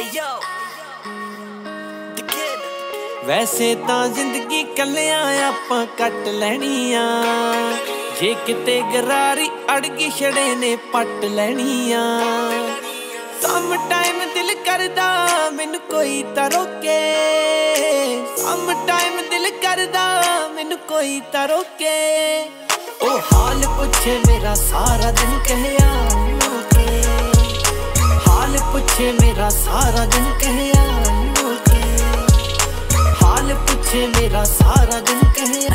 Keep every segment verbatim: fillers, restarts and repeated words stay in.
ਵੈਸੇ ਤਾਂ ਜ਼ਿੰਦਗੀ ਕੱਲਿਆਂ ਆਪਾਂ ਕੱਟ ਲੈਣੀ ਆ, ਜੇ ਕਿਤੇ ਗਰਾਰੀ ਅੜ ਗਈ ਛੜੇ ਨੇ ਪੱਟ ਲੈਣੀ ਆ। ਸਮ ਟਾਈਮ ਦਿਲ ਕਰਦਾ ਮੈਨੂੰ ਕੋਈ ਤਾਂ ਰੋਕੇ, ਸਮ ਟਾਈਮ ਦਿਲ ਕਰਦਾ ਮੈਨੂੰ ਕੋਈ ਤਾਂ ਰੋਕੇ। ਉਹ ਹਾਲ ਪੁੱਛੇ ਮੇਰਾ ਸਾਰਾ ਦਿਨ ਕਹਿਆ ਲੋਕੇ, ਹਾਲ ਪੁੱਛੇ ਮੇਰਾ ਸਾਰਾ ਦਿਨ ਕਹਿਆ ਲੋਕੇ, ਹਾਲ ਪੁੱਛੇ ਮੇਰਾ ਸਾਰਾ ਦਿਨ ਕਹਿਆ।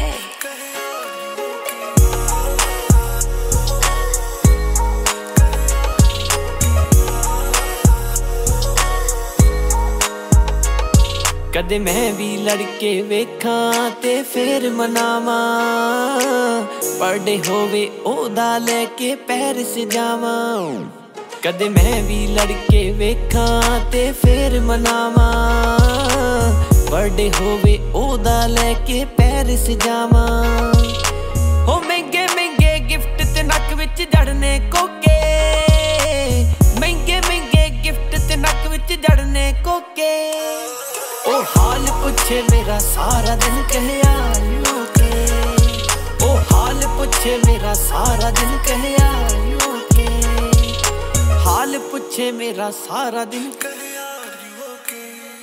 ਕਦੇ ਮੈਂ ਵੀ ਲੜਕੇ ਵੇਖਾਂ ਤੇ ਫੇਰ ਮਨਾਵਾਂ, ਬਰਥਡੇ ਹੋਵੇ ਉਹਦਾ ਲੈ ਕੇ ਪੈਰਿਸ ਜਾਵਾਂ। ਕਦੇ ਮੈਂ ਵੀ ਲੜਕੇ ਵੇਖਾਂ ਤੇ ਫੇਰ ਮਨਾਵਾਂ, ਬਰਥਡੇ ਹੋਵੇ ਉਹਦਾ ਲੈ ਕੇ ਪੈਰਿਸ ਜਾਵਾਂ। ਹੋ ਮਹਿੰਗੇ ਮਹਿੰਗੇ ਗਿਫਟ ਤੇ ਨੱਕ ਵਿੱਚ ਜੜਨੇ ਕੋਕੇ, ਮਹਿੰਗੇ ਮਹਿੰਗੇ ਗਿਫਟ ਤੇ ਨੱਕ ਵਿੱਚ ਜੜਨੇ ਕੋਕੇ। ਉਹ ਹਾਲ ਪੁੱਛੇ ਮੇਰਾ ਸਾਰਾ ਦਿਨ ਕਹਿਆ ਲੋਕੇ, ਉਹ ਹਾਲ ਪੁੱਛੇ ਮੇਰਾ ਸਾਰਾ ਦਿਨ ਕਹਿਆ ਲੋਕੇ, ਹਾਲ ਪੁੱਛੇ ਮੇਰਾ ਸਾਰਾ ਦਿਨ ਕਹਿਆ ਲੋਕੇ।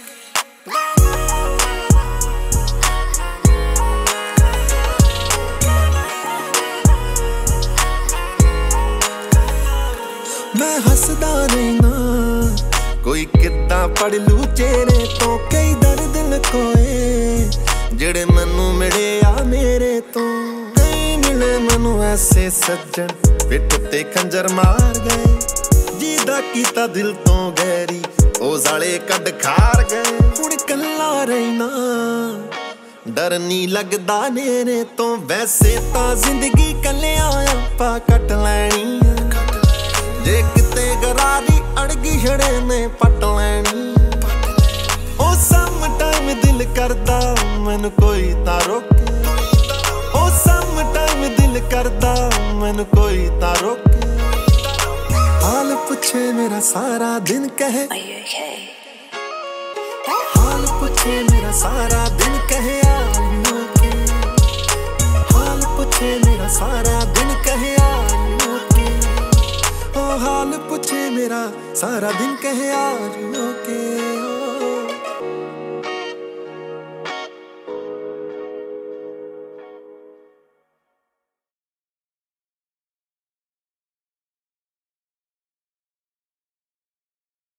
ਮੈਂ ਹੱਸਦਾ ਰਹਿਣਾ ਕੋਈ ਕਿੱਦਾਂ ਪੜ ਲੂ ਚਿਹਰੇ ਤੋਂ, ਕਈ ਦਰਦ ਲਕੋਏ ਜਿਹੜੇ ਮੈਨੂੰ ਮਿਲੇ ਆ ਮੇਰੇ ਤੋਂ। ਨਹੀਂ ਮਿਲੇ ਮੈਨੂੰ ਐਸੇ ਸੱਜਣ ਪਿੱਠ ਤੇ ਖੰਜਰ ਮਾਰ ਗਏ, ਜਿਹਦਾ ਕੀਤਾ ਦਿਲ ਤੋਂ ਗਹਿਰੀ ਉਹ ਸਾਲੇ ਕੱਢ ਖਾਰ ਗਏ। ਹੁਣ ਕੱਲਾ ਰਹਿਣਾ ਡਰ ਨੀ ਲੱਗਦਾ ਨੇਰੇ ਤੋਂ, ਵੈਸੇ ਤਾਂ ਜ਼ਿੰਦਗੀ ਕੱਲਿਆਂ ਆਪਾਂ ਕੱਟ ਲੈਣੀ ਆ, ਜੇ ਕਿਤੇ ਗਰਾਰੀ ਅੜ ਗਈ ਛੜੇ ਨੇ ਪੱਟ ਲੈਣੀ। ਉਹ ਸਮ ਟਾਈਮ ਦਿਲ ਕਰਦਾ ਮੈਨੂੰ ਕੋਈ ਤਾਂ ਰੋਕੇ, ਉਹ ਸਮ ਟਾਈਮ ਦਿਲ ਕਰਦਾ ਮੈਨੂੰ ਕੋਈ ਤਾਂ ਰੋਕੇ। ਹਾਲ ਪੁੱਛੇ ਮੇਰਾ ਸਾਰਾ ਦਿਨ ਕਹੇ, ਹਾਲ ਪੁੱਛੇ ਮੇਰਾ ਸਾਰਾ ਦਿਨ ਕਹਿਆ ਲੋਕੇ, ਹਾਲ ਪੁੱਛੇ ਮੇਰਾ ਸਾਰਾ ਦਿਨ ਕਹਿਆ ਲੋਕੇ, ਉਹ ਹਾਲ ਪੁੱਛੇ ਮੇਰਾ ਸਾਰਾ ਦਿਨ ਕਹਿਆ ਲੋਕੇ।